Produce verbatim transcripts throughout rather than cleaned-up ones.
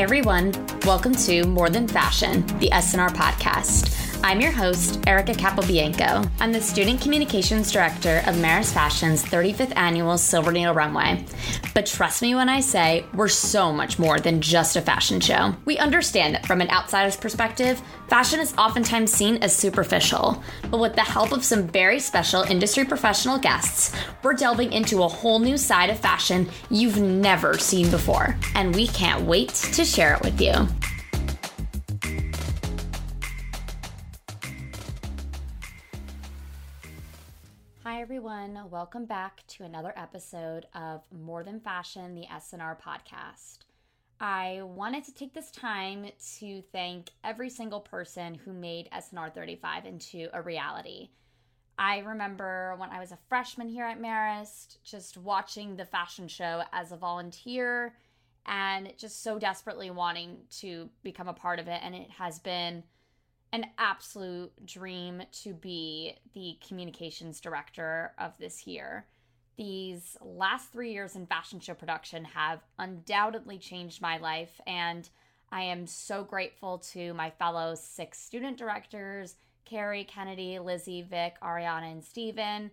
Hi, everyone. Welcome to More Than Fashion, the S N R podcast. I'm your host, Erica Capobianco. I'm the Student Communications Director of Maris Fashion's thirty-fifth Annual Silver Needle Runway. But trust me when I say we're so much more than just a fashion show. We understand that from an outsider's perspective, fashion is oftentimes seen as superficial. But with the help of some very special industry professional guests, we're delving into a whole new side of fashion you've never seen before. And we can't wait to share it with you. Hi everyone, welcome back to another episode of More Than Fashion, the S N R podcast. I wanted to take this time to thank every single person who made S N R thirty-five into a reality. I remember when I was a freshman here at Marist, just watching the fashion show as a volunteer and just so desperately wanting to become a part of it, and it has been an absolute dream to be the communications director of this year. These last three years in fashion show production have undoubtedly changed my life, and I am so grateful to my fellow six student directors, Carrie, Kennedy, Lizzie, Vic, Ariana, and Steven,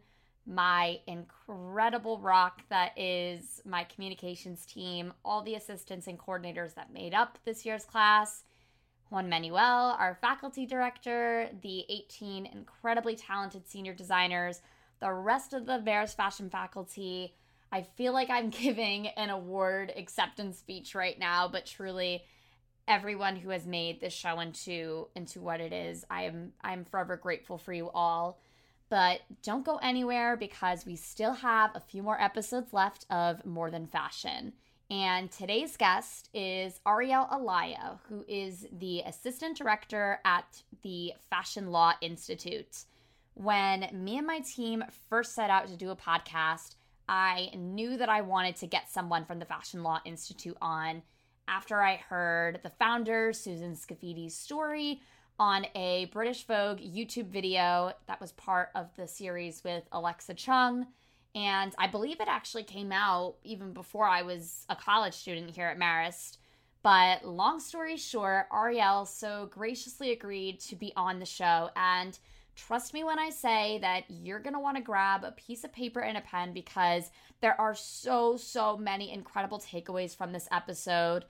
my incredible rock that is my communications team, all the assistants and coordinators that made up this year's class, Juan Manuel, our faculty director, the eighteen incredibly talented senior designers, the rest of the Maris Fashion faculty. I feel like I'm giving an award acceptance speech right now, but truly everyone who has made this show into, into what it is, I am I'm forever grateful for you all. But don't go anywhere because we still have a few more episodes left of More Than Fashion. And today's guest is Ariel Alaya, who is the assistant director at the Fashion Law Institute. When me and my team first set out to do a podcast, I knew that I wanted to get someone from the Fashion Law Institute on after I heard the founder, Susan Scaffidi's story on a British Vogue YouTube video that was part of the series with Alexa Chung. And I believe it actually came out even before I was a college student here at Marist. But long story short, Ariel so graciously agreed to be on the show. And trust me when I say that you're going to want to grab a piece of paper and a pen because there are so, so many incredible takeaways from this episode.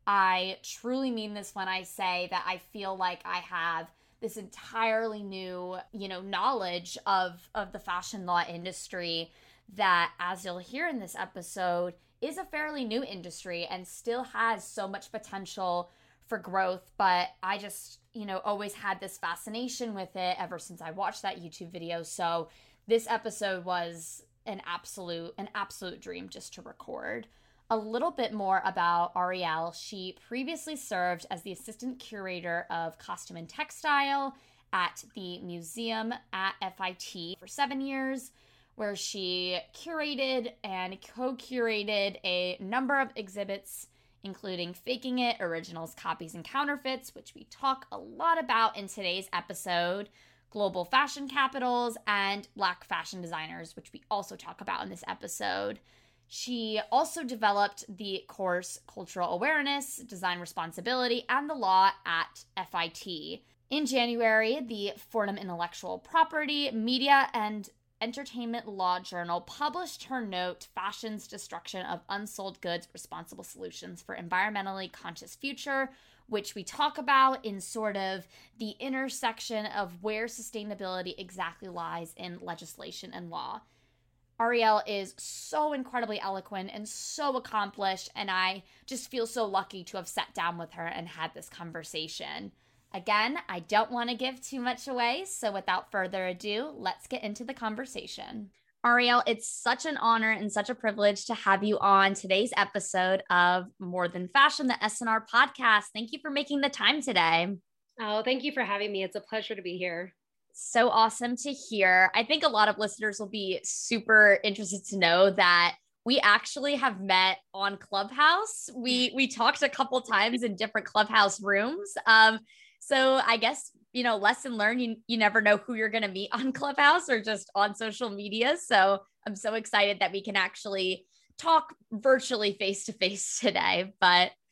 I truly mean this when I say that I feel like I have this entirely new, you know, knowledge of, of the fashion law industry that, as you'll hear in this episode, is a fairly new industry and still has so much potential for growth. But I just, you know, always had this fascination with it ever since I watched that YouTube video. So this episode was an absolute, an absolute dream just to record. A little bit more about Ariel. She previously served as the assistant curator of costume and textile at the museum at F I T for seven years. Where she curated and co-curated a number of exhibits, including Faking It, Originals, Copies, and Counterfeits, which we talk a lot about in today's episode, Global Fashion Capitals, and Black Fashion Designers, which we also talk about in this episode. She also developed the course Cultural Awareness, Design Responsibility, and the Law at F I T. In January, the Fordham Intellectual Property, Media, and Entertainment Law Journal published her note, Fashion's Destruction of Unsold Goods, Responsible Solutions for Environmentally Conscious Future, which we talk about in sort of the intersection of where sustainability exactly lies in legislation and law. Ariel is so incredibly eloquent and so accomplished, and I just feel so lucky to have sat down with her and had this conversation. Again, I don't want to give too much away, so without further ado, let's get into the conversation. Ariel, it's such an honor and such a privilege to have you on today's episode of More Than Fashion, the S N R podcast. Thank you for making the time today. Oh, thank you for having me. It's a pleasure to be here. So awesome to hear. I think a lot of listeners will be super interested to know that we actually have met on Clubhouse. We we talked a couple times in different Clubhouse rooms. Um, So I guess, you know, lesson learned, you, you never know who you're going to meet on Clubhouse or just on social media. So I'm so excited that we can actually talk virtually face to face today. But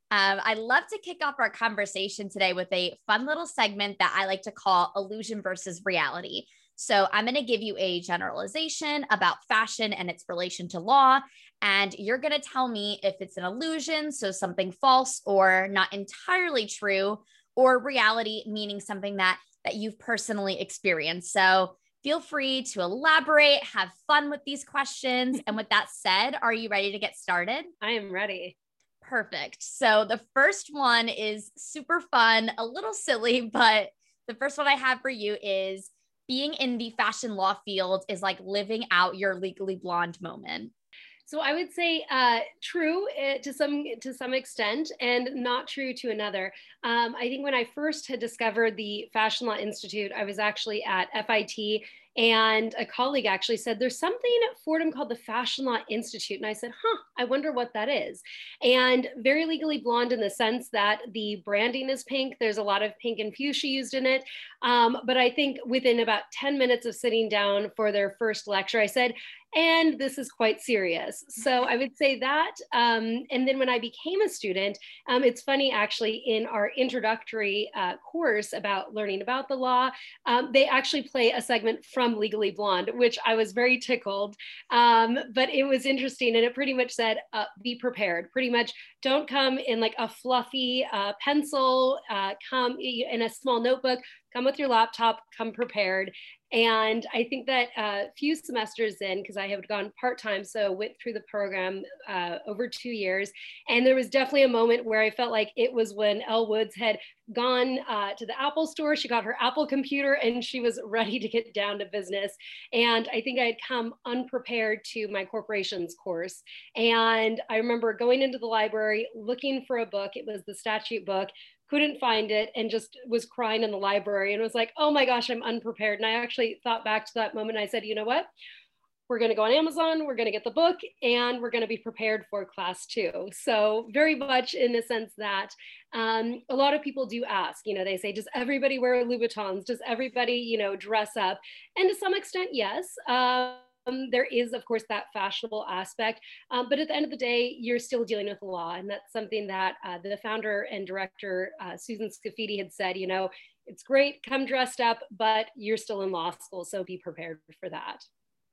Um, I love to kick off our conversation today with a fun little segment that I like to call illusion versus reality. So I'm going to give you a generalization about fashion and its relation to law, and you're going to tell me if it's an illusion, so something false or not entirely true, or reality, meaning something that that you've personally experienced. So feel free to elaborate, have fun with these questions. And with that said, are you ready to get started? I am ready. Perfect. So the first one is super fun, a little silly, but the first one I have for you is being in the fashion law field is like living out your Legally Blonde moment. So I would say uh, true uh, to some to some extent, and not true to another. Um, I think when I first had discovered the Fashion Law Institute, I was actually at F I T, and a colleague actually said, "There's something at Fordham called the Fashion Law Institute," and I said, "Huh, I wonder what that is." And very Legally Blonde in the sense that the branding is pink. There's a lot of pink and fuchsia used in it. Um, but I think within about ten minutes of sitting down for their first lecture, I said, and this is quite serious. So I would say that. Um, and then when I became a student, um, it's funny actually in our introductory uh, course about learning about the law, um, they actually play a segment from Legally Blonde, which I was very tickled. Um, but it was interesting, and it pretty much said, uh, be prepared. Pretty much don't come in like a fluffy uh, pencil, uh, come in a small notebook, come with your laptop, come prepared. And I think that a uh, few semesters in, because I have gone part-time, so went through the program uh, over two years. And there was definitely a moment where I felt like it was when Elle Woods had gone uh, to the Apple store. She got her Apple computer and she was ready to get down to business. And I think I had come unprepared to my corporations course. And I remember going into the library, looking for a book. It was the statute book, couldn't find it, and just was crying in the library and was like, oh my gosh, I'm unprepared. And I actually thought back to that moment. I said, you know what? We're going to go on Amazon, we're going to get the book, and we're going to be prepared for class two. So very much in the sense that um, a lot of people do ask, you know, they say, does everybody wear Louboutins? Does everybody, you know, dress up? And to some extent, yes. Um, Um, there is, of course, that fashionable aspect. Um, but at the end of the day, you're still dealing with the law. And that's something that uh, the founder and director, uh, Susan Scafidi, had said, you know, it's great, come dressed up, but you're still in law school. So be prepared for that.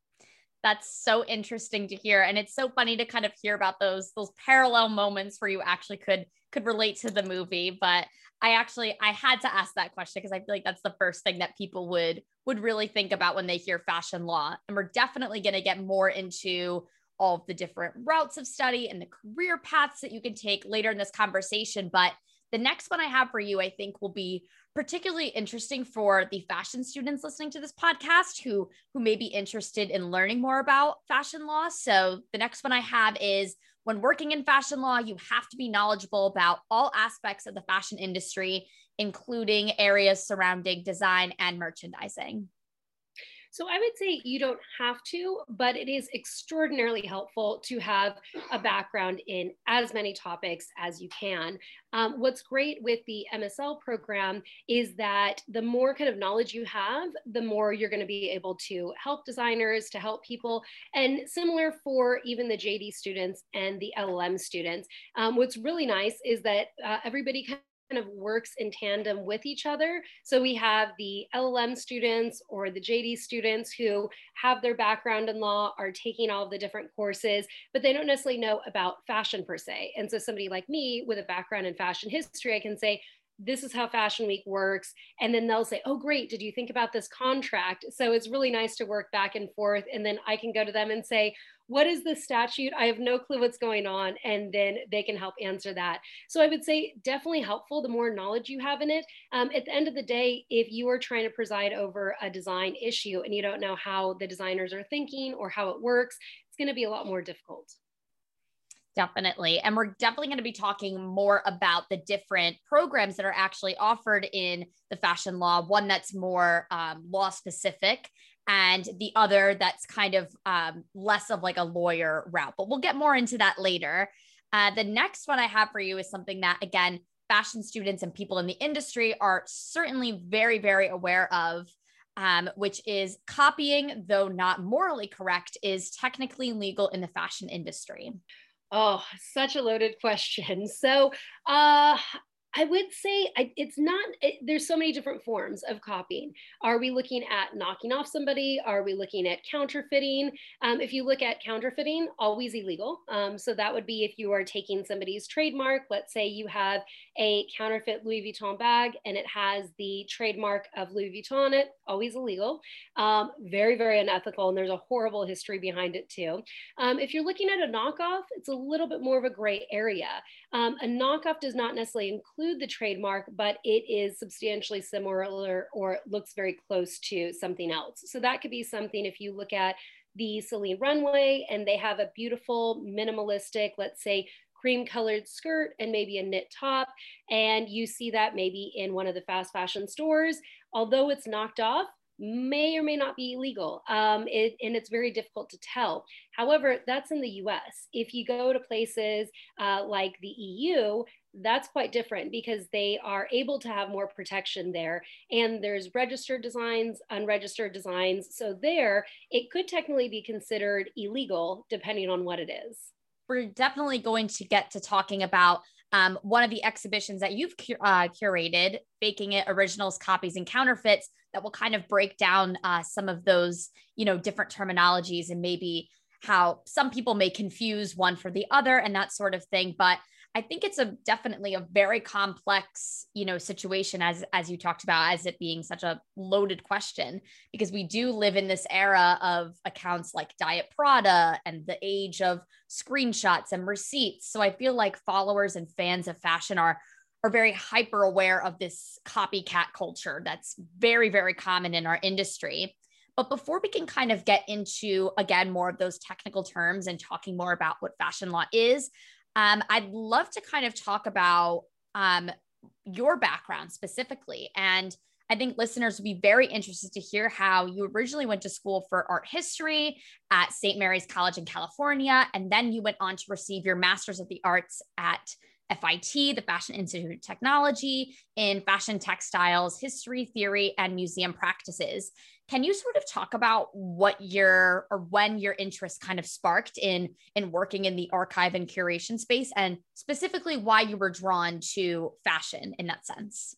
That's so interesting to hear. And it's so funny to kind of hear about those, those parallel moments where you actually could, could relate to the movie. But I actually, I had to ask that question because I feel like that's the first thing that people would, would really think about when they hear fashion law. And we're definitely going to get more into all of the different routes of study and the career paths that you can take later in this conversation. But the next one I have for you, I think will be particularly interesting for the fashion students listening to this podcast who, who may be interested in learning more about fashion law. So the next one I have is, when working in fashion law, you have to be knowledgeable about all aspects of the fashion industry, including areas surrounding design and merchandising. So I would say you don't have to, but it is extraordinarily helpful to have a background in as many topics as you can. Um, what's great with the M S L program is that the more kind of knowledge you have, the more you're going to be able to help designers, to help people, and similar for even the J D students and the L L M students. Um, what's really nice is that uh, everybody kind kind of works in tandem with each other. So we have the L L M students or the J D students who have their background in law, are taking all of the different courses, but they don't necessarily know about fashion per se. And so somebody like me with a background in fashion history, I can say, this is how Fashion Week works. And then they'll say, oh, great, did you think about this contract? So it's really nice to work back and forth. And then I can go to them and say, what is the statute? I have no clue what's going on. And then they can help answer that. So I would say definitely helpful, the more knowledge you have in it. Um, at the end of the day, if you are trying to preside over a design issue and you don't know how the designers are thinking or how it works, it's going to be a lot more difficult. Definitely. And we're definitely going to be talking more about the different programs that are actually offered in the fashion law, one that's more um, law specific and the other that's kind of um, less of like a lawyer route. But we'll get more into that later. Uh, the next one I have for you is something that, again, fashion students and people in the industry are certainly very, very aware of, um, which is copying, though not morally correct, is technically legal in the fashion industry. Oh, such a loaded question. So, uh, I would say I, it's not, it, there's so many different forms of copying. Are we looking at knocking off somebody? Are we looking at counterfeiting? Um, if you look at counterfeiting, always illegal. Um, so that would be if you are taking somebody's trademark. Let's say you have a counterfeit Louis Vuitton bag and it has the trademark of Louis Vuitton on it, always illegal. Um, very, very unethical. And there's a horrible history behind it too. Um, if you're looking at a knockoff, it's a little bit more of a gray area. Um, a knockoff does not necessarily include the trademark, but it is substantially similar or looks very close to something else. So that could be something if you look at the Celine runway and they have a beautiful minimalistic, let's say, cream colored skirt and maybe a knit top, and you see that maybe in one of the fast fashion stores, although it's knocked off, may or may not be illegal. Um, it, and it's very difficult to tell. However, that's in the U S. If you go to places uh, like the E U, that's quite different because they are able to have more protection there. And there's registered designs, unregistered designs. So there, it could technically be considered illegal depending on what it is. We're definitely going to get to talking about um, one of the exhibitions that you've uh, curated, Faking It, Originals, Copies, and Counterfeits, that will kind of break down uh, some of those, you know, different terminologies and maybe how some people may confuse one for the other and that sort of thing. But I think it's a definitely a very complex, you know, situation as as you talked about, as it being such a loaded question, because we do live in this era of accounts like Diet Prada and the age of screenshots and receipts. So I feel like followers and fans of fashion are are very hyper aware of this copycat culture that's very, very common in our industry. But before we can kind of get into, again, more of those technical terms and talking more about what fashion law is, um, I'd love to kind of talk about um, your background specifically. And I think listeners would be very interested to hear how you originally went to school for art history at Saint Mary's College in California, and then you went on to receive your Master's of the Arts at F I T, the Fashion Institute of Technology, in fashion textiles, history, theory, and museum practices. Can you sort of talk about what your or when your interest kind of sparked in in working in the archive and curation space, and specifically why you were drawn to fashion in that sense?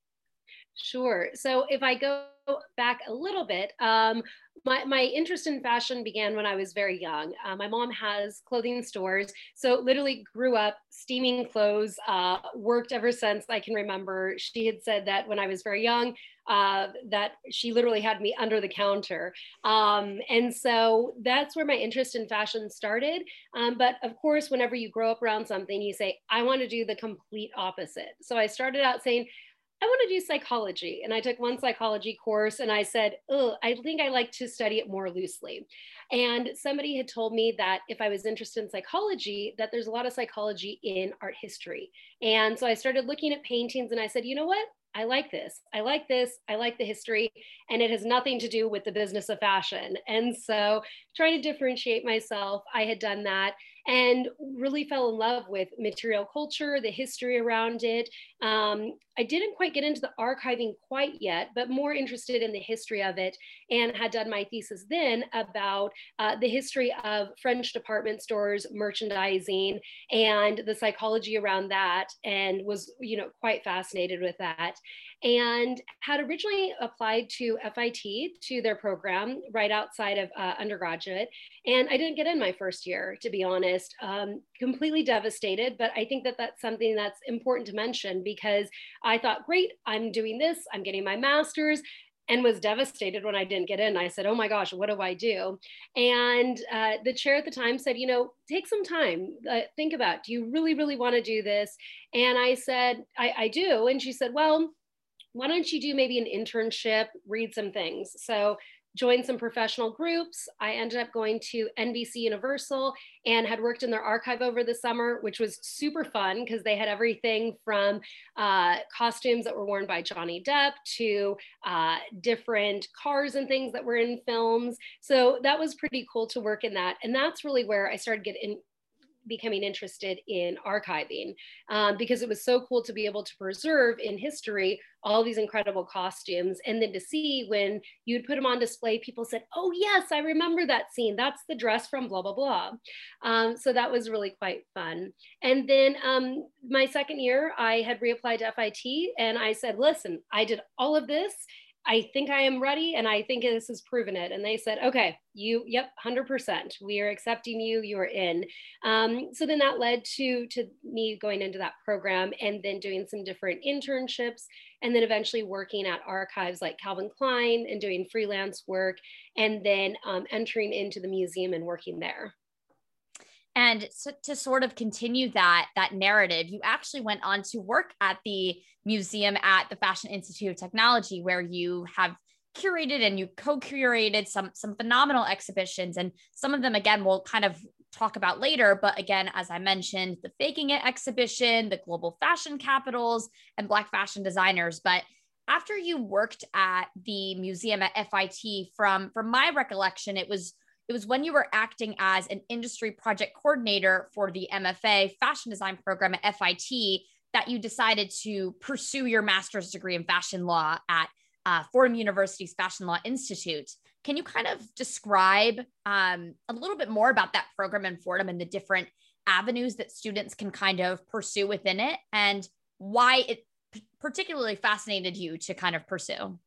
Sure. So if I go back a little bit, um, my, my interest in fashion began when I was very young. Uh, my mom has clothing stores, so literally grew up steaming clothes, uh, worked ever since I can remember. She had said that when I was very young, uh, that she literally had me under the counter. Um, and so that's where my interest in fashion started. Um, but of course, whenever you grow up around something, you say, I want to do the complete opposite. So I started out saying, I want to do psychology. And I took one psychology course and I said, oh, I think I like to study it more loosely. And somebody had told me that if I was interested in psychology, that there's a lot of psychology in art history. And so I started looking at paintings and I said, you know what? I like this. I like this. I like the history. And it has nothing to do with the business of fashion. And so trying to differentiate myself, I had done that and really fell in love with material culture, the history around it. Um, I didn't quite get into the archiving quite yet, but more interested in the history of it, and had done my thesis then about uh, the history of French department stores, merchandising, and the psychology around that, and was, you know, quite fascinated with that. And had originally applied to F I T, to their program right outside of uh, undergraduate. And I didn't get in my first year, to be honest, um, completely devastated. But I think that that's something that's important to mention because I thought, great, I'm doing this, I'm getting my master's, and was devastated when I didn't get in. I said, oh my gosh, what do I do? And uh, the chair at the time said, you know, take some time, uh, think about, do you really, really want to do this? And I said, I, I do. And she said, well, why don't you do maybe an internship, read some things? So joined some professional groups. I ended up going to N B C Universal and had worked in their archive over the summer, which was super fun because they had everything from uh, costumes that were worn by Johnny Depp to uh, different cars and things that were in films. So that was pretty cool to work in that. And that's really where I started getting becoming interested in archiving um, because it was so cool to be able to preserve in history all these incredible costumes. And then to see when you'd put them on display, people said, oh yes, I remember that scene. That's the dress from blah, blah, blah. Um, so that was really quite fun. And then um, my second year, I had reapplied to F I T and I said, listen, I did all of this. I think I am ready and I think this has proven it. And they said, okay, you, yep, one hundred percent. We are accepting you, you are in. Um, so then that led to, to me going into that program and then doing some different internships and then eventually working at archives like Calvin Klein and doing freelance work and then um, entering into the museum and working there. And so to sort of continue that, that narrative, you actually went on to work at the museum at the Fashion Institute of Technology, where you have curated and you co-curated some, some phenomenal exhibitions. And some of them, again, we'll kind of talk about later. But again, as I mentioned, the Faking It exhibition, the Global Fashion Capitals, and Black fashion designers. But after you worked at the museum at F I T, from, from my recollection, it was It was when you were acting as an industry project coordinator for the M F A fashion design program at F I T that you decided to pursue your master's degree in fashion law at uh, Fordham University's Fashion Law Institute. Can you kind of describe um, a little bit more about that program in Fordham and the different avenues that students can kind of pursue within it and why it particularly fascinated you to kind of pursue?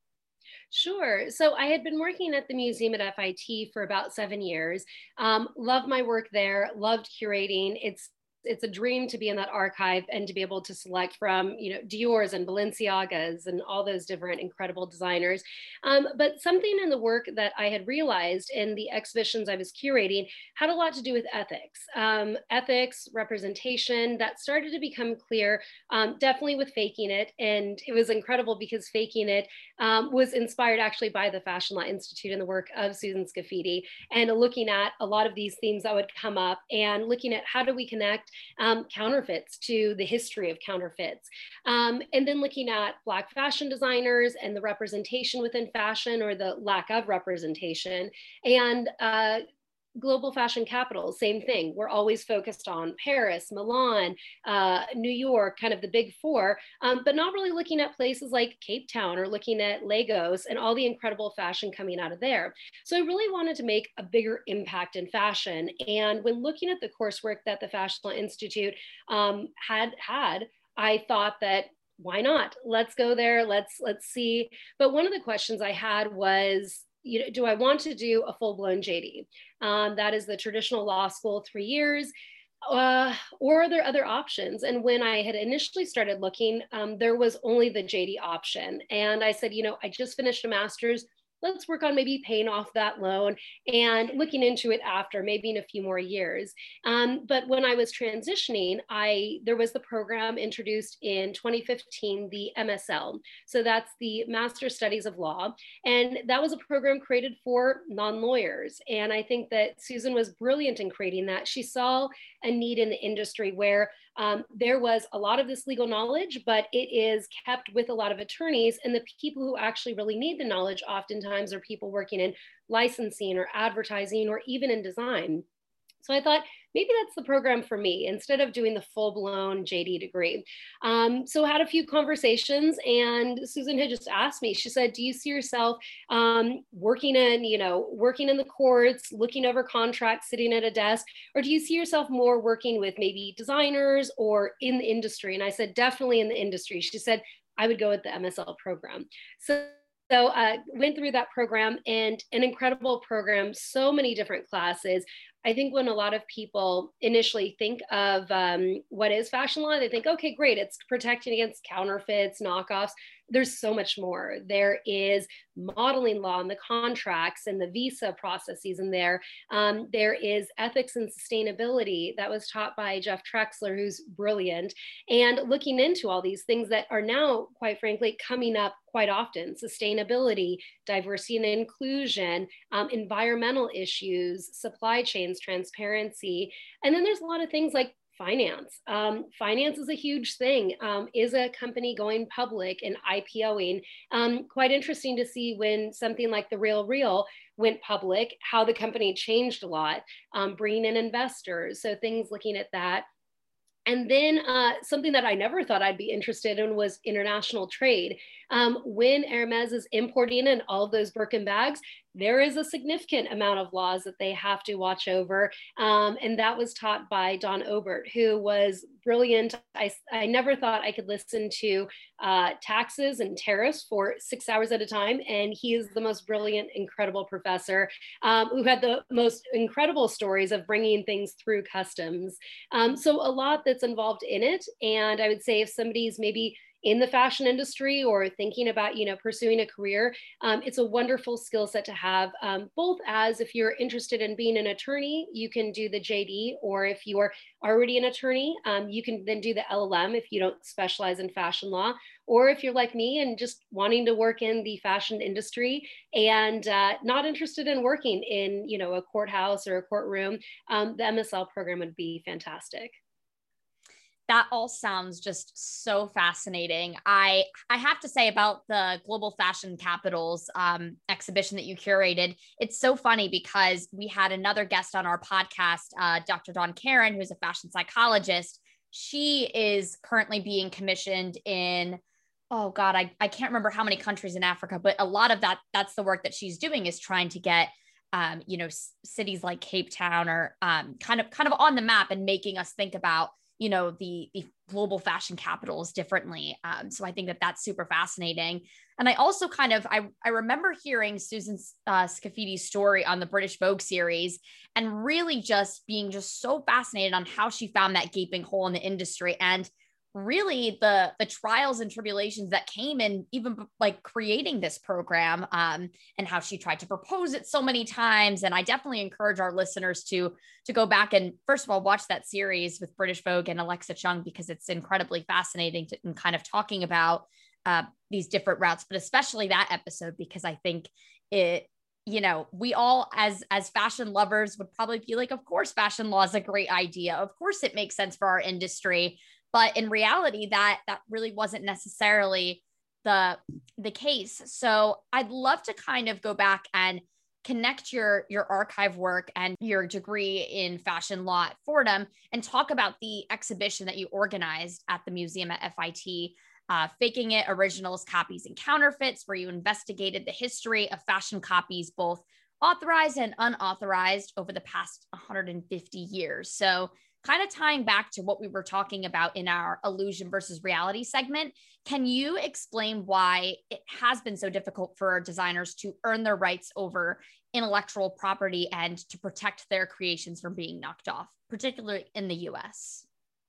Sure. So I had been working at the museum at F I T for about seven years. Um, loved my work there, loved curating. It's it's a dream to be in that archive and to be able to select from, you know, Dior's and Balenciagas and all those different incredible designers. Um, but something in the work that I had realized in the exhibitions I was curating had a lot to do with ethics. Um, ethics, representation, that started to become clear, um, definitely with Faking It. And it was incredible because Faking It um, was inspired actually by the Fashion Law Institute and the work of Susan Scafidi, and looking at a lot of these themes that would come up and looking at how do we connect Um, counterfeits to the history of counterfeits. Um, and then looking at Black fashion designers and the representation within fashion or the lack of representation. And uh, global fashion capitals, same thing. We're always focused on Paris, Milan, uh, New York, kind of the big four, um, but not really looking at places like Cape Town or looking at Lagos and all the incredible fashion coming out of there. So I really wanted to make a bigger impact in fashion. And when looking at the coursework that the Fashion Law Institute um, had had, I thought that why not? Let's go there. Let's let's see. But one of the questions I had was, you know, do I want to do a full-blown J D? Um, that is the traditional law school, three years. Uh, or are there other options? And when I had initially started looking, um, there was only the J D option. And I said, you know, I just finished a master's. Let's work on maybe paying off that loan and looking into it after, maybe in a few more years. Um, but when I was transitioning, I there was the program introduced in twenty fifteen, the M S L. So that's the Master Studies of Law. And that was a program created for non-lawyers. And I think that Susan was brilliant in creating that. She saw a need in the industry where um, there was a lot of this legal knowledge, but it is kept with a lot of attorneys, and the people who actually really need the knowledge oftentimes are people working in licensing or advertising or even in design. So I thought maybe that's the program for me instead of doing the full-blown J D degree. Um, so I had a few conversations, and Susan had just asked me, she said, do you see yourself um, working in, you know, working in the courts, looking over contracts, sitting at a desk, or do you see yourself more working with maybe designers or in the industry? And I said, definitely in the industry. She said, I would go with the M S L program. So So uh, went through that program, and an incredible program, so many different classes. I think when a lot of people initially think of um, what is fashion law, they think, okay, great, it's protecting against counterfeits, knockoffs. There's so much more. There is modeling law and the contracts and the visa processes in there. Um, there is ethics and sustainability that was taught by Jeff Trexler, who's brilliant, and looking into all these things that are now, quite frankly, coming up quite often: sustainability, diversity and inclusion, um, environmental issues, supply chains, transparency. And then there's a lot of things like finance. Um, finance is a huge thing. Um, is a company going public and IPOing? Um, quite interesting to see when something like The RealReal went public, how the company changed a lot, um, bringing in investors. So things looking at that. And then uh, something that I never thought I'd be interested in was international trade. Um, when Hermes is importing in all of those Birkin bags, there is a significant amount of laws that they have to watch over. Um, and that was taught by Don Obert, who was brilliant. I, I never thought I could listen to uh, taxes and tariffs for six hours at a time. And he is the most brilliant, incredible professor um, who had the most incredible stories of bringing things through customs. Um, so a lot that's involved in it. And I would say if somebody's maybe in the fashion industry or thinking about, you know, pursuing a career, um, it's a wonderful skill set to have, um, both as if you're interested in being an attorney, you can do the J D, or if you're already an attorney, um, you can then do the L L M if you don't specialize in fashion law, or if you're like me and just wanting to work in the fashion industry and uh, not interested in working in, you know, a courthouse or a courtroom, um, the M S L program would be fantastic. That all sounds just so fascinating. I I have to say about the Global Fashion Capitals um, exhibition that you curated, it's so funny because we had another guest on our podcast, uh, Doctor Dawn Karen, who's a fashion psychologist. She is currently being commissioned in, oh God, I, I can't remember how many countries in Africa, but a lot of that, that's the work that she's doing, is trying to get um, you know, s- cities like Cape Town or um, kind of kind of on the map and making us think about, you know, the, the global fashion capitals differently. Um, so I think that that's super fascinating. And I also kind of, I, I remember hearing Susan uh, Scaffidi's story on the British Vogue series and really just being just so fascinated on how she found that gaping hole in the industry. And really the the trials and tribulations that came in even like creating this program, um, and how she tried to propose it so many times. And I definitely encourage our listeners to to go back and first of all watch that series with British Vogue and Alexa Chung, because it's incredibly fascinating to, and kind of talking about uh, these different routes, but especially that episode, because I think it, you know, we all as as fashion lovers would probably be like, of course fashion law is a great idea, of course it makes sense for our industry. But in reality, that that really wasn't necessarily the the case. So I'd love to kind of go back and connect your your archive work and your degree in fashion law at Fordham and talk about the exhibition that you organized at the museum at F I T, uh, Faking It, Originals, Copies, and Counterfeits, where you investigated the history of fashion copies, both authorized and unauthorized, over the past one hundred fifty years. So kind of tying back to what we were talking about in our illusion versus reality segment, can you explain why it has been so difficult for designers to earn their rights over intellectual property and to protect their creations from being knocked off, particularly in the U S?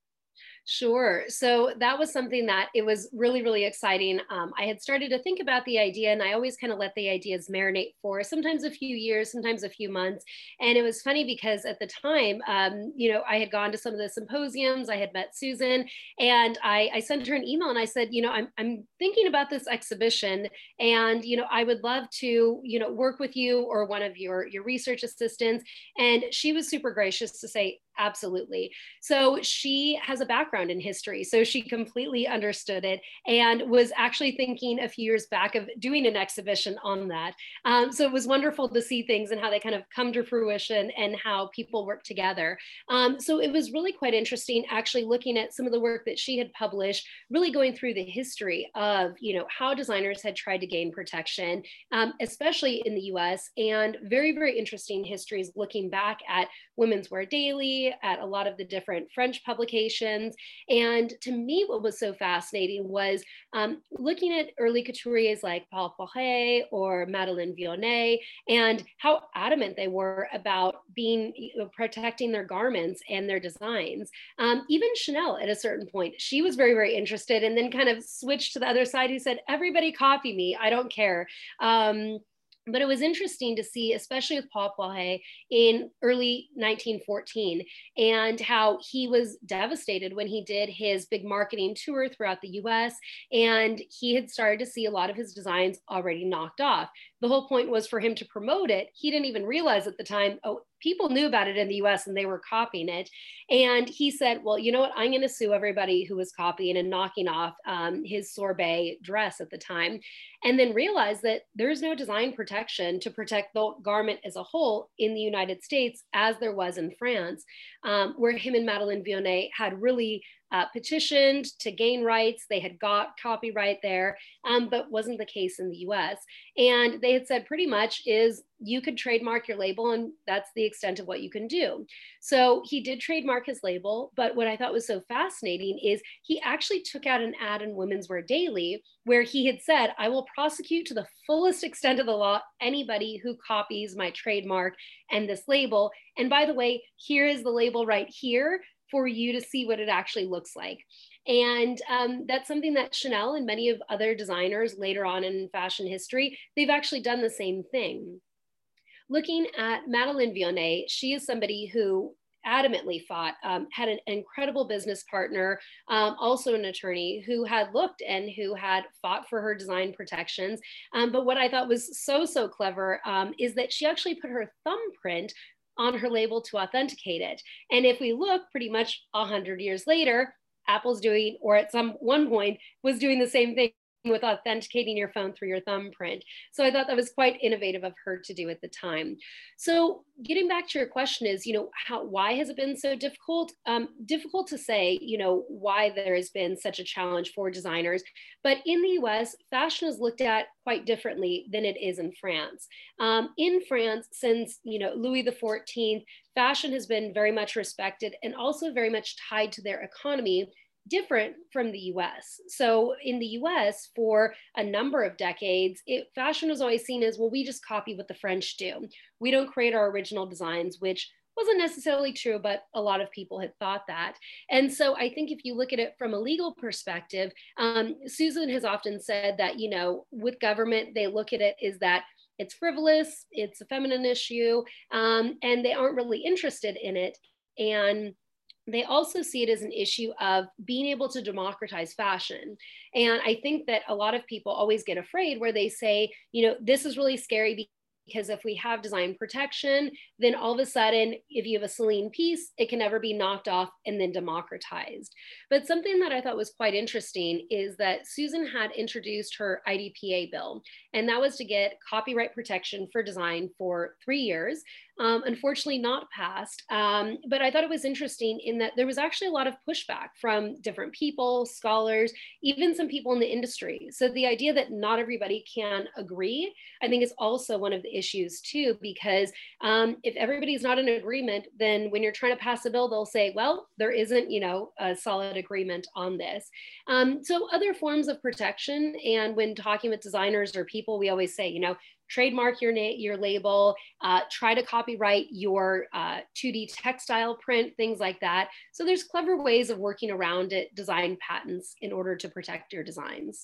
Sure. So that was something that it was really, really exciting. Um, I had started to think about the idea, and I always kind of let the ideas marinate for sometimes a few years, sometimes a few months. And it was funny because at the time, um, you know, I had gone to some of the symposiums, I had met Susan, and I, I sent her an email and I said, you know, I'm, I'm thinking about this exhibition, and, you know, I would love to, you know, work with you or one of your, your research assistants. And she was super gracious to say, absolutely. So she has a background in history, so she completely understood it and was actually thinking a few years back of doing an exhibition on that. Um, so it was wonderful to see things and how they kind of come to fruition and how people work together. Um, so it was really quite interesting actually looking at some of the work that she had published, really going through the history of, you know, how designers had tried to gain protection, um, especially in the U S, and very, very interesting histories looking back at Women's Wear Daily, at a lot of the different French publications. And to me, what was so fascinating was um, looking at early couturiers like Paul Poiret or Madeleine Vionnet, and how adamant they were about being, you know, protecting their garments and their designs. Um, even Chanel at a certain point, she was very, very interested, and then kind of switched to the other side, who said, everybody copy me, I don't care. Um, But it was interesting to see, especially with Paul Poiret in early nineteen fourteen, and how he was devastated when he did his big marketing tour throughout the U S, and he had started to see a lot of his designs already knocked off. The whole point was for him to promote it. He didn't even realize at the time, oh, people knew about it in the U S and they were copying it. And he said, well, you know what? I'm going to sue everybody who was copying and knocking off um, his sorbet dress at the time. And then realized that there's no design protection to protect the garment as a whole in the United States, as there was in France, um, where him and Madeleine Vionnet had really uh, petitioned to gain rights. They had got copyright there, um, but wasn't the case in the U S. And they had said pretty much is you could trademark your label and that's the extent of what you can do. So he did trademark his label, but what I thought was so fascinating is he actually took out an ad in Women's Wear Daily where he had said, I will prosecute to the fullest extent of the law anybody who copies my trademark and this label. And by the way, here is the label right here for you to see what it actually looks like. And um, that's something that Chanel and many of other designers later on in fashion history, they've actually done the same thing. Looking at Madeleine Vionnet, she is somebody who adamantly fought, um, had an incredible business partner, um, also an attorney who had looked and who had fought for her design protections. Um, but what I thought was so, so clever um, is that she actually put her thumbprint on her label to authenticate it. And if we look pretty much a hundred years later, Apple's doing, or at some one point was doing the same thing with authenticating your phone through your thumbprint. So I thought that was quite innovative of her to do at the time. So getting back to your question is, you know, how, why has it been so difficult? Um, difficult to say, you know, why there has been such a challenge for designers. But in the U S, fashion is looked at quite differently than it is in France. Um, in France, since, you know, Louis the fourteenth, fashion has been very much respected and also very much tied to their economy, different from the U S. So in the U S, for a number of decades, it, fashion was always seen as, well, we just copy what the French do. We don't create our original designs, which wasn't necessarily true, but a lot of people had thought that. And so I think if you look at it from a legal perspective, um, Susan has often said that, you know, with government, they look at it as that it's frivolous, it's a feminine issue, um, and they aren't really interested in it. And they also see it as an issue of being able to democratize fashion. And I think that a lot of people always get afraid where they say, you know, this is really scary because if we have design protection, then all of a sudden, if you have a Celine piece, it can never be knocked off and then democratized. But something that I thought was quite interesting is that Susan had introduced her I D P A bill, and that was to get copyright protection for design for three years. Um, unfortunately not passed. Um, but I thought it was interesting in that there was actually a lot of pushback from different people, scholars, even some people in the industry. So the idea that not everybody can agree, I think is also one of the issues too, because um, if everybody's not in agreement, then when you're trying to pass a bill, they'll say, well, there isn't, you know, a solid agreement on this. Um, so other forms of protection, and when talking with designers or people, we always say, you know, trademark your name, your label, uh, try to copyright your uh, two D textile print, things like that. So there's clever ways of working around it, design patents in order to protect your designs.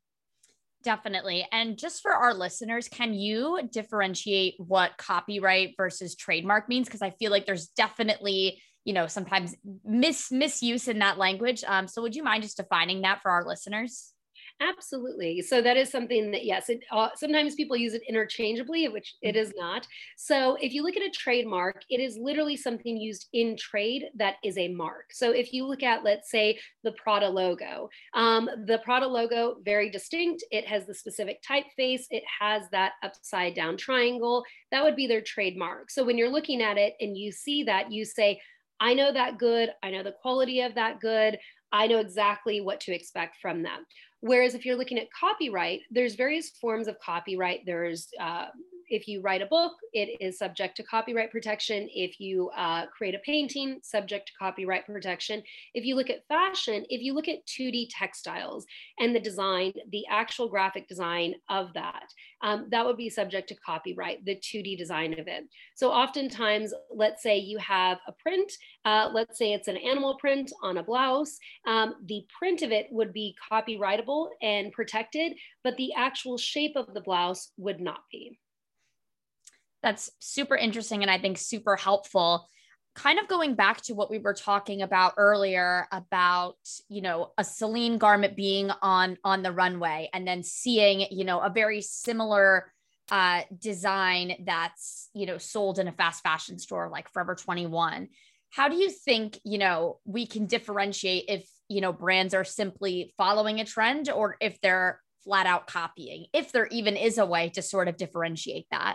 Definitely. And just for our listeners, can you differentiate what copyright versus trademark means? Because I feel like there's definitely, you know, sometimes mis misuse in that language. Um, so would you mind just defining that for our listeners? Absolutely. So that is something that, yes, it, uh, sometimes people use it interchangeably, which it is not. So if you look at a trademark, it is literally something used in trade that is a mark. So if you look at, let's say, the Prada logo, um, the Prada logo, very distinct. It has the specific typeface. It has that upside down triangle. That would be their trademark. So when you're looking at it and you see that, you say, I know that good. I know the quality of that good. I know exactly what to expect from them. Whereas if you're looking at copyright, there's various forms of copyright. There's, uh, if you write a book, it is subject to copyright protection. If you uh, create a painting, subject to copyright protection. If you look at fashion, if you look at two D textiles and the design, the actual graphic design of that, um, that would be subject to copyright, the two D design of it. So oftentimes, let's say you have a print, uh, let's say it's an animal print on a blouse, um, the print of it would be copyrightable and protected, but the actual shape of the blouse would not be. That's super interesting and I think super helpful. Kind of going back to what we were talking about earlier about, you know, a Celine garment being on on the runway and then seeing, you know, a very similar uh, design that's, you know, sold in a fast fashion store like Forever twenty-one. How do you think, you know, we can differentiate if, you know, brands are simply following a trend or if they're flat out copying, if there even is a way to sort of differentiate that?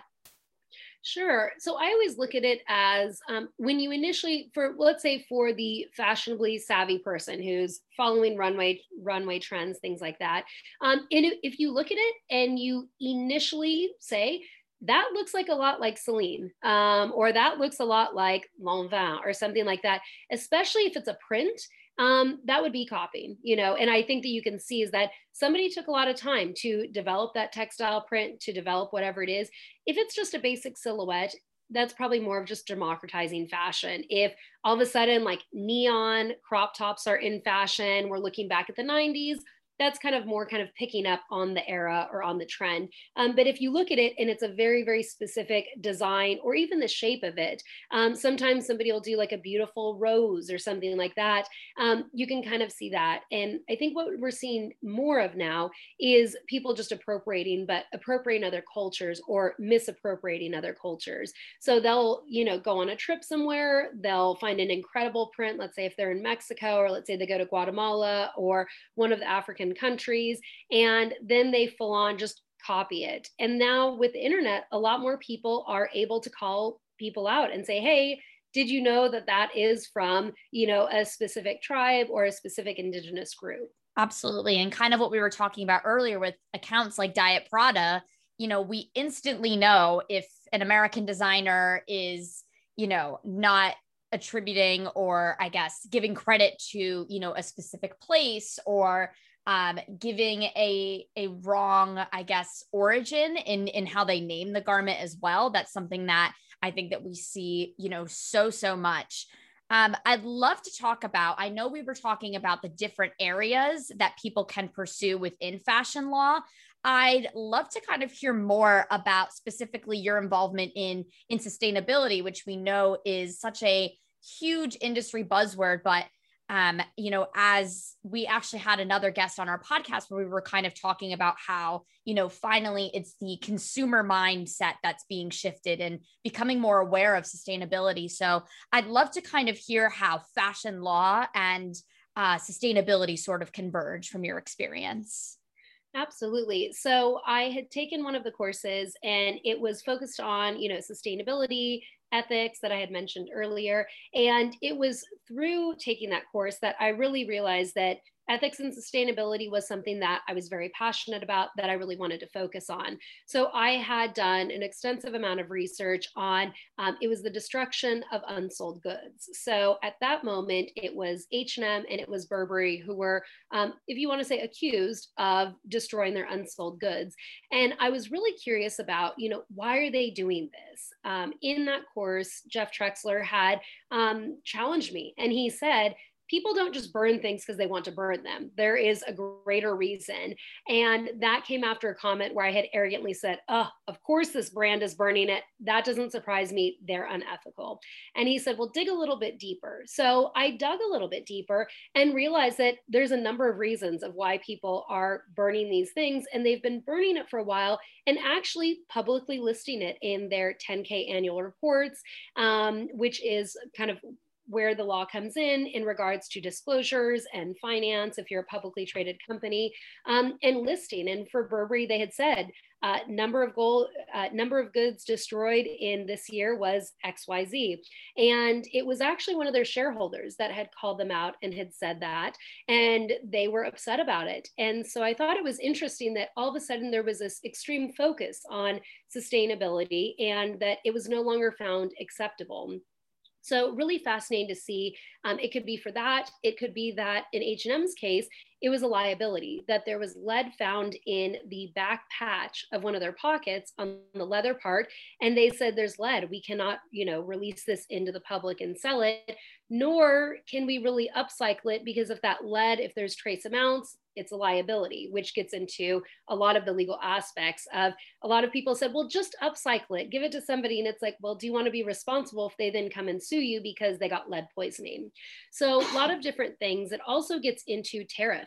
Sure. So I always look at it as um, when you initially, for let's say, for the fashionably savvy person who's following runway runway trends, things like that. Um, and if if you look at it and you initially say that looks like a lot like Celine, um, or that looks a lot like Lanvin, or something like that, especially if it's a print. Um, that would be copying, you know, and I think that you can see is that somebody took a lot of time to develop that textile print, to develop whatever it is. If it's just a basic silhouette, that's probably more of just democratizing fashion. If all of a sudden like neon crop tops are in fashion, we're looking back at the nineties, that's kind of more kind of picking up on the era or on the trend. Um, but if you look at it and it's a very, very specific design or even the shape of it, um, sometimes somebody will do like a beautiful rose or something like that. Um, you can kind of see that. And I think what we're seeing more of now is people just appropriating, but appropriating other cultures or misappropriating other cultures. So they'll, you know, go on a trip somewhere, they'll find an incredible print. Let's say if they're in Mexico, or let's say they go to Guatemala or one of the African countries, and then they full on just copy it. And now with the internet, a lot more people are able to call people out and say, hey, did you know that that is from, you know, a specific tribe or a specific indigenous group? Absolutely. And kind of what we were talking about earlier with accounts like Diet Prada, you know, we instantly know if an American designer is, you know, not attributing or I guess giving credit to, you know, a specific place or um, giving a a wrong, I guess, origin in in how they name the garment as well. That's something that I think that we see, you know, so so much. Um, I'd love to talk about. I know we were talking about the different areas that people can pursue within fashion law. I'd love to kind of hear more about specifically your involvement in in sustainability, which we know is such a huge industry buzzword, but um, you know, as we actually had another guest on our podcast where we were kind of talking about how, you know, finally it's the consumer mindset that's being shifted and becoming more aware of sustainability. So I'd love to kind of hear how fashion law and uh, sustainability sort of converge from your experience. Absolutely. So I had taken one of the courses and it was focused on, you know, sustainability, ethics that I had mentioned earlier. And it was through taking that course that I really realized that ethics and sustainability was something that I was very passionate about, that I really wanted to focus on. So I had done an extensive amount of research on, um, it was the destruction of unsold goods. So at that moment, it was H and M and it was Burberry who were, um, if you want to say, accused of destroying their unsold goods. And I was really curious about, you know, why are they doing this? Um, in that course, Jeff Trexler had um, challenged me and he said, people don't just burn things because they want to burn them. There is a greater reason. And that came after a comment where I had arrogantly said, oh, of course this brand is burning it. That doesn't surprise me. They're unethical. And he said, well, dig a little bit deeper. So I dug a little bit deeper and realized that there's a number of reasons of why people are burning these things. And they've been burning it for a while and actually publicly listing it in their ten K annual reports, um, which is kind of where the law comes in in regards to disclosures and finance if you're a publicly traded company, um, and listing. And for Burberry, they had said uh, number of gold, uh, number of goods destroyed in this year was X Y Z. And it was actually one of their shareholders that had called them out and had said that, and they were upset about it. And so I thought it was interesting that all of a sudden there was this extreme focus on sustainability and that it was no longer found acceptable. So really fascinating to see. Um, it could be for that. It could be that in H and M's case, it was a liability, that there was lead found in the back patch of one of their pockets on the leather part. And they said, there's lead. We cannot, you know, release this into the public and sell it, nor can we really upcycle it because of that lead, if there's trace amounts, it's a liability, which gets into a lot of the legal aspects of a lot of people said, well, just upcycle it, give it to somebody. And it's like, well, do you want to be responsible if they then come and sue you because they got lead poisoning? So a lot of different things. It also gets into tariffs.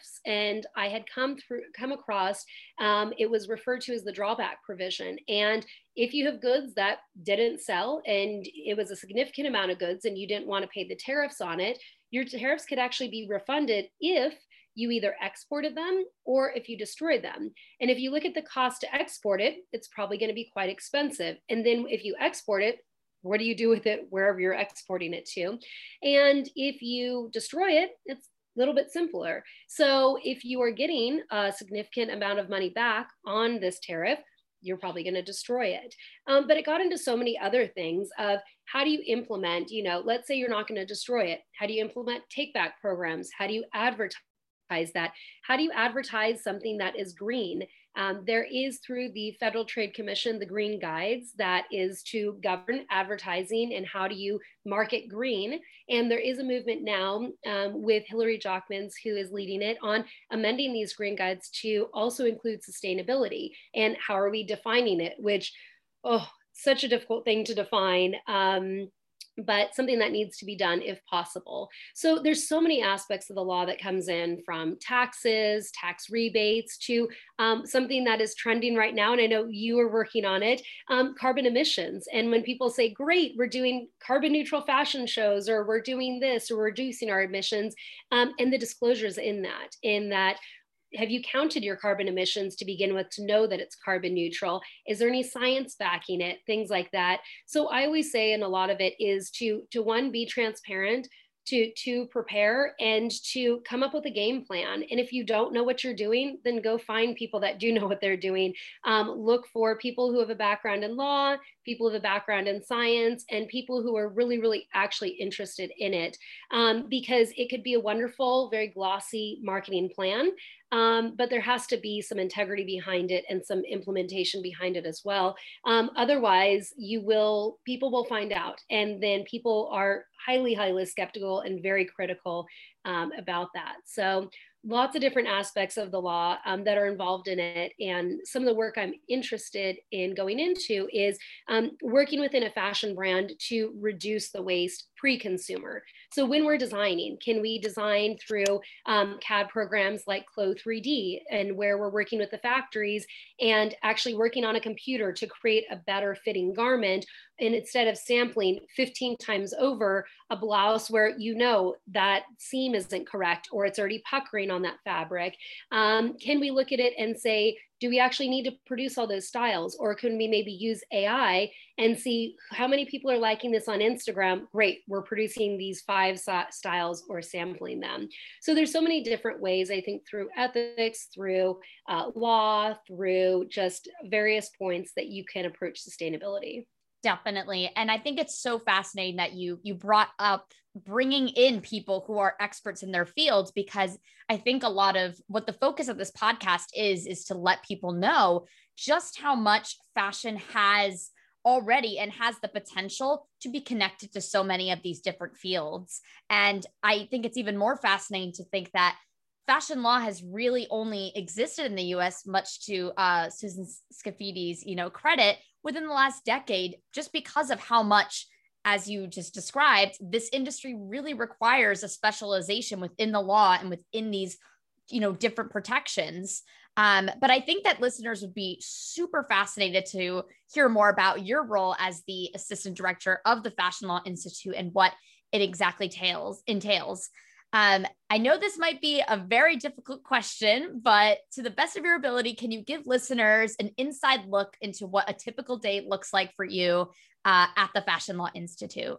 tariffs, and I had come through, come across, um, it was referred to as the drawback provision. And if you have goods that didn't sell and it was a significant amount of goods and you didn't want to pay the tariffs on it, your tariffs could actually be refunded if you either exported them or if you destroyed them. And if you look at the cost to export it, it's probably going to be quite expensive. And then if you export it, what do you do with it wherever you're exporting it to? And if you destroy it, it's a little bit simpler. So if you are getting a significant amount of money back on this tariff, you're probably going to destroy it. Um, but it got into so many other things of how do you implement, you know, let's say you're not going to destroy it. How do you implement take back programs? How do you advertise that? How do you advertise something that is green? Um, there is, through the Federal Trade Commission, the Green Guides that is to govern advertising and how do you market green. And there is a movement now um, with Hillary Jochmans, who is leading it, on amending these Green Guides to also include sustainability. And how are we defining it? Which, oh, such a difficult thing to define. Um, but something that needs to be done if possible. So there's so many aspects of the law that comes in, from taxes, tax rebates, to um, something that is trending right now, and I know you are working on it, um, carbon emissions. And when people say, great, we're doing carbon neutral fashion shows, or we're doing this, or we're reducing our emissions, um, and the disclosures in that, in that, have you counted your carbon emissions to begin with to know that it's carbon neutral? Is there any science backing it? Things like that. So I always say, and a lot of it is to, to one, be transparent, to, to prepare, and to come up with a game plan. And if you don't know what you're doing, then go find people that do know what they're doing. Um, look for people who have a background in law, people who have a background in science, and people who are really, really actually interested in it. Um, because it could be a wonderful, very glossy marketing plan, Um, but there has to be some integrity behind it and some implementation behind it as well. Um, otherwise, you will, people will find out, and then people are highly, highly skeptical and very critical um, about that. So lots of different aspects of the law um, that are involved in it. And some of the work I'm interested in going into is um, working within a fashion brand to reduce the waste pre-consumer. So when we're designing, can we design through um, C A D programs like Clo three D, and where we're working with the factories and actually working on a computer to create a better fitting garment, and instead of sampling fifteen times over a blouse where you know that seam isn't correct or it's already puckering on that fabric, um, can we look at it and say, do we actually need to produce all those styles? Or can we maybe use A I and see how many people are liking this on Instagram? Great, we're producing these five styles or sampling them. So there's so many different ways, I think, through ethics, through uh, law, through just various points that you can approach sustainability. Definitely. And I think it's so fascinating that you you brought up bringing in people who are experts in their fields, because I think a lot of what the focus of this podcast is, is to let people know just how much fashion has already and has the potential to be connected to so many of these different fields. And I think it's even more fascinating to think that fashion law has really only existed in the U S, much to uh, Susan Scaffidi's, you know, credit, within the last decade, just because of how much, as you just described, this industry really requires a specialization within the law and within these, you know, different protections. Um, but I think that listeners would be super fascinated to hear more about your role as the assistant director of the Fashion Law Institute and what it exactly tails, entails. Um, I know this might be a very difficult question, but to the best of your ability, can you give listeners an inside look into what a typical day looks like for you uh, at the Fashion Law Institute?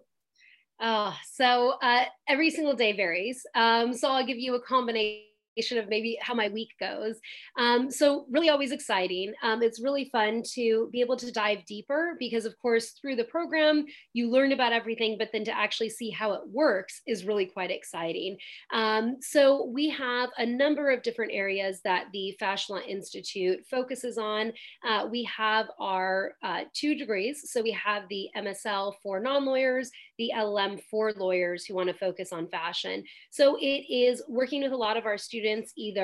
Oh, so uh, every single day varies. Um, so I'll give you a combination of maybe how my week goes. Um, so really always exciting. Um, it's really fun to be able to dive deeper, because of course, through the program, you learn about everything, but then to actually see how it works is really quite exciting. Um, so we have a number of different areas that the Fashion Law Institute focuses on. Uh, we have our uh, two degrees. So we have the M S L for non-lawyers, the L L M for lawyers who want to focus on fashion. So it is working with a lot of our students, either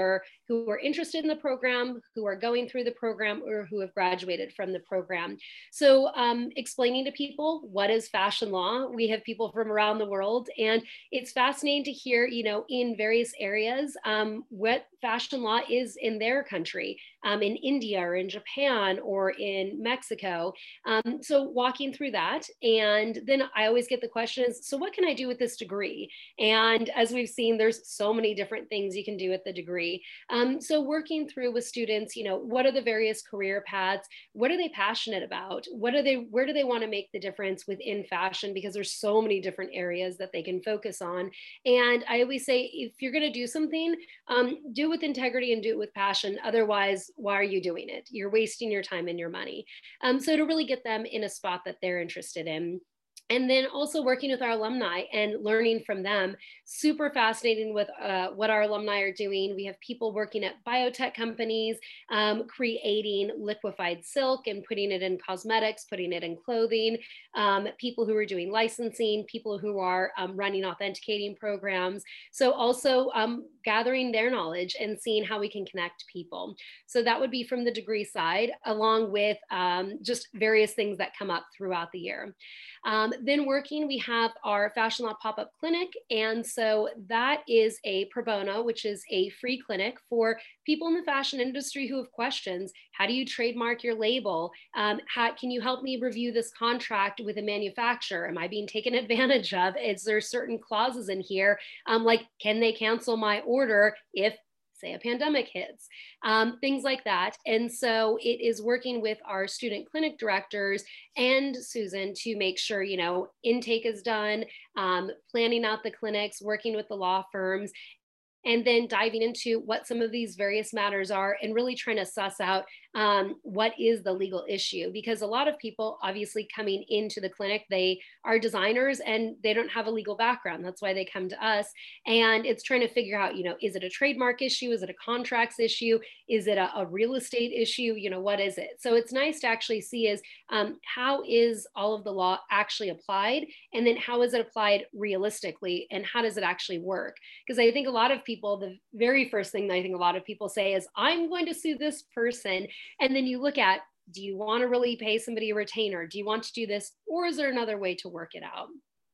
who are interested in the program, who are going through the program, or who have graduated from the program. So um, explaining to people what is fashion law. We have people from around the world, and it's fascinating to hear, you know, in various areas, um, what fashion law is in their country, um, in India or in Japan or in Mexico. Um, so walking through that. And then I always get the question is, so what can I do with this degree? And as we've seen, there's so many different things you can do with the degree. Um, so working through with students, you know, what are the various career paths? What are they passionate about? What are they, where do they want to make the difference within fashion? Because there's so many different areas that they can focus on. And I always say, if you're going to do something, um, do it with integrity and do it with passion. Otherwise, why are you doing it? You're wasting your time and your money. Um, so to really get them in a spot that they're interested in. And then also working with our alumni and learning from them. Super fascinating with uh, what our alumni are doing. We have people working at biotech companies, um, creating liquefied silk and putting it in cosmetics, putting it in clothing, um, people who are doing licensing, people who are um, running authenticating programs. So also um, gathering their knowledge and seeing how we can connect people. So that would be from the degree side, along with um, just various things that come up throughout the year. Um, then working, we have our Fashion Law Pop-Up Clinic. And so that is a pro bono, which is a free clinic for people in the fashion industry who have questions. How do you trademark your label? Um, how can you help me review this contract with a manufacturer? Am I being taken advantage of? Is there certain clauses in here? Um, like, can they cancel my order if, say, a pandemic hits, um, things like that. And so it is working with our student clinic directors and Susan to make sure, you know, intake is done, um, planning out the clinics, working with the law firms, and then diving into what some of these various matters are and really trying to suss out um, what is the legal issue. Because a lot of people obviously coming into the clinic, they are designers and they don't have a legal background. That's why they come to us. And it's trying to figure out, you know, is it a trademark issue? Is it a contracts issue? Is it a, a real estate issue? You know, what is it? So it's nice to actually see is um, how is all of the law actually applied? And then how is it applied realistically? And how does it actually work? Because I think a lot of people People, the very first thing that I think a lot of people say is, I'm going to sue this person. And then you look at, do you want to really pay somebody a retainer? Do you want to do this? Or is there another way to work it out?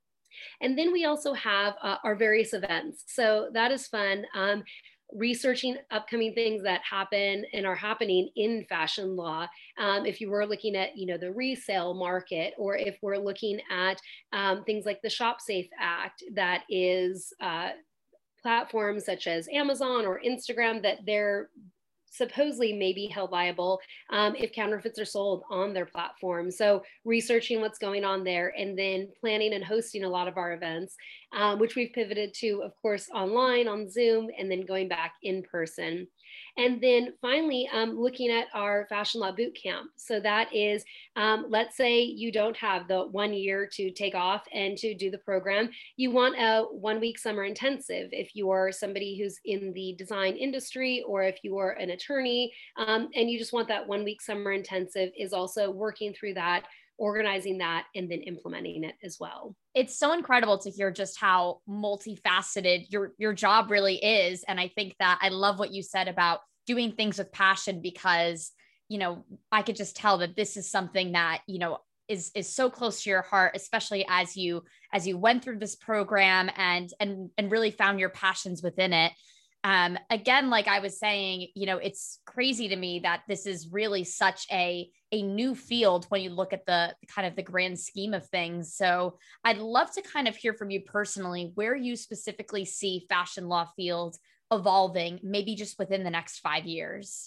And then we also have uh, our various events. So that is fun. Um, researching upcoming things that happen and are happening in fashion law. Um, if you were looking at, you know, the resale market, or if we're looking at um, things like the Shop Safe Act that is uh, platforms such as Amazon or Instagram that they're supposedly may be held liable um, if counterfeits are sold on their platform. So researching what's going on there and then planning and hosting a lot of our events, um, which we've pivoted to, of course, online on Zoom and then going back in person. And then finally, um, looking at our Fashion Law Boot Camp. So that is, um, let's say you don't have the one year to take off and to do the program. You want a one week summer intensive if you are somebody who's in the design industry, or if you are an attorney um, and you just want that one week summer intensive, is also working through that, organizing that, and then implementing it as well. It's so incredible to hear just how multifaceted your your job really is. And I think that I love what you said about doing things with passion, because, you know, I could just tell that this is something that, you know, is is so close to your heart, especially as you as you went through this program and and and really found your passions within it. Um, again, like I was saying, you know, it's crazy to me that this is really such a, a new field when you look at the kind of the grand scheme of things. So I'd love to kind of hear from you personally, where you specifically see fashion law field evolving, maybe just within the next five years.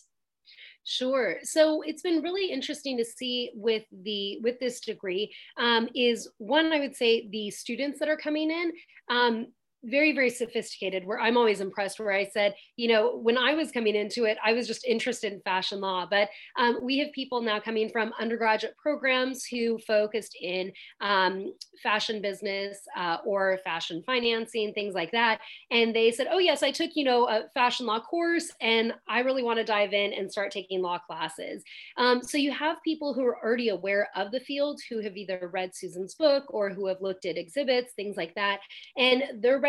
Sure. So it's been really interesting to see with the with this degree um, is one, I would say the students that are coming in. Um, very, very sophisticated, where I'm always impressed, where I said, you know, when I was coming into it, I was just interested in fashion law. But um, we have people now coming from undergraduate programs who focused in um, fashion business uh, or fashion financing, things like that. And they said, oh, yes, I took, you know, a fashion law course and I really want to dive in and start taking law classes. Um, so you have people who are already aware of the field, who have either read Susan's book or who have looked at exhibits, things like that. And they're ready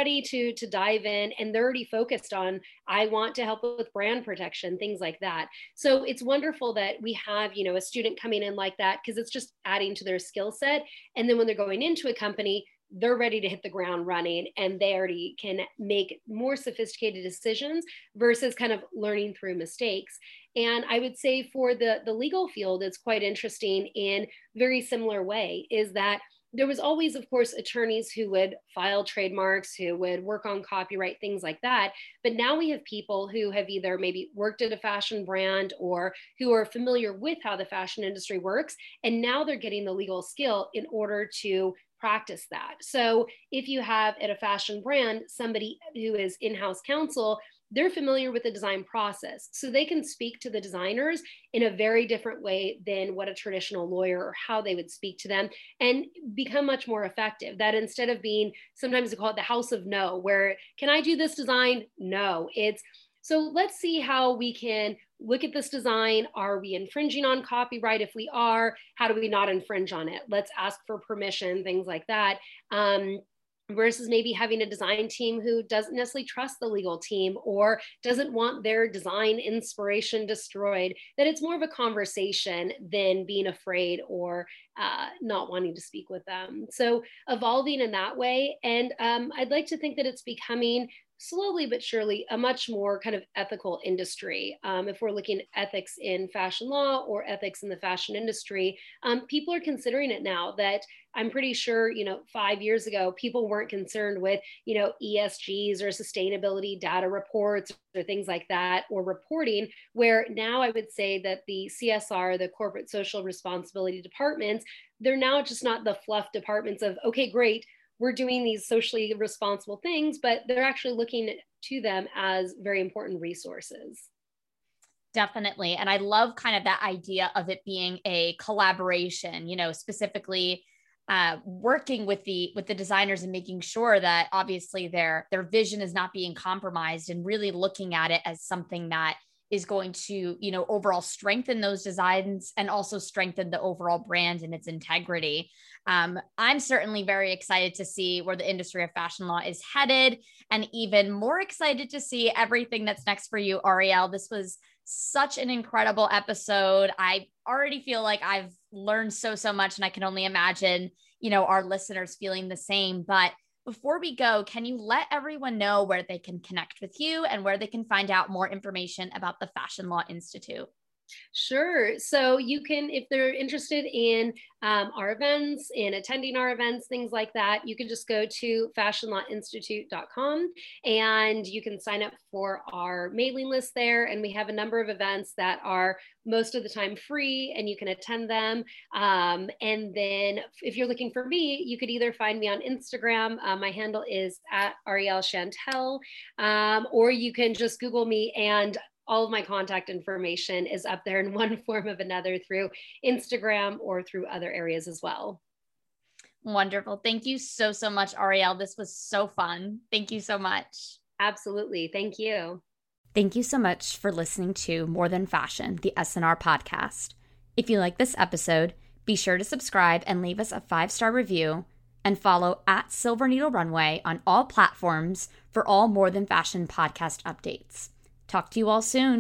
ready to to dive in, and they're already focused on, I want to help with brand protection, things like that. So it's wonderful that we have, you know, a student coming in like that, because it's just adding to their skill set. And then when they're going into a company, they're ready to hit the ground running, and they already can make more sophisticated decisions versus kind of learning through mistakes. And I would say for the, the legal field, it's quite interesting in very similar way, is that there was always, of course, attorneys who would file trademarks, who would work on copyright, things like that. But now we have people who have either maybe worked at a fashion brand or who are familiar with how the fashion industry works. And now they're getting the legal skill in order to practice that. So if you have at a fashion brand somebody who is in-house counsel, they're familiar with the design process. So they can speak to the designers in a very different way than what a traditional lawyer or how they would speak to them, and become much more effective. That instead of being, sometimes they call it the house of no, where can I do this design? No, it's, so let's see how we can look at this design. Are we infringing on copyright? If we are, how do we not infringe on it? Let's ask for permission, things like that. Um, versus maybe having a design team who doesn't necessarily trust the legal team or doesn't want their design inspiration destroyed, that it's more of a conversation than being afraid or uh, not wanting to speak with them. So evolving in that way. And um, I'd like to think that it's becoming slowly but surely a much more kind of ethical industry. Um, if we're looking at ethics in fashion law or ethics in the fashion industry, um, people are considering it now. That I'm pretty sure, you know, five years ago, people weren't concerned with, you know, E S Gs or sustainability data reports or things like that, or reporting, where now I would say that the C S R, the corporate social responsibility departments, they're now just not the fluff departments of, okay, great, we're doing these socially responsible things, but they're actually looking to them as very important resources. Definitely. And I love kind of that idea of it being a collaboration, you know, specifically uh, working with the with the designers and making sure that obviously their their vision is not being compromised, and really looking at it as something that is going to, you know, overall strengthen those designs and also strengthen the overall brand and its integrity. Um, I'm certainly very excited to see where the industry of fashion law is headed, and even more excited to see everything that's next for you, Arielle. This was such an incredible episode. I already feel like I've learned so, so much, and I can only imagine, you know, our listeners feeling the same. But before we go, can you let everyone know where they can connect with you and where they can find out more information about the Fashion Law Institute? Sure. So you can, if they're interested in um, our events, in attending our events, things like that, you can just go to fashion law institute dot com and you can sign up for our mailing list there. And we have a number of events that are most of the time free, and you can attend them. Um, and then if you're looking for me, you could either find me on Instagram. Uh, my handle is at Arielle Chantel, um, or you can just Google me, and all of my contact information is up there in one form of another through Instagram or through other areas as well. Wonderful. Thank you so, so much, Arielle. This was so fun. Thank you so much. Absolutely. Thank you. Thank you so much for listening to More Than Fashion, the S N R podcast. If you like this episode, be sure to subscribe and leave us a five-star review, and follow at Silver Needle Runway on all platforms for all More Than Fashion podcast updates. Talk to you all soon.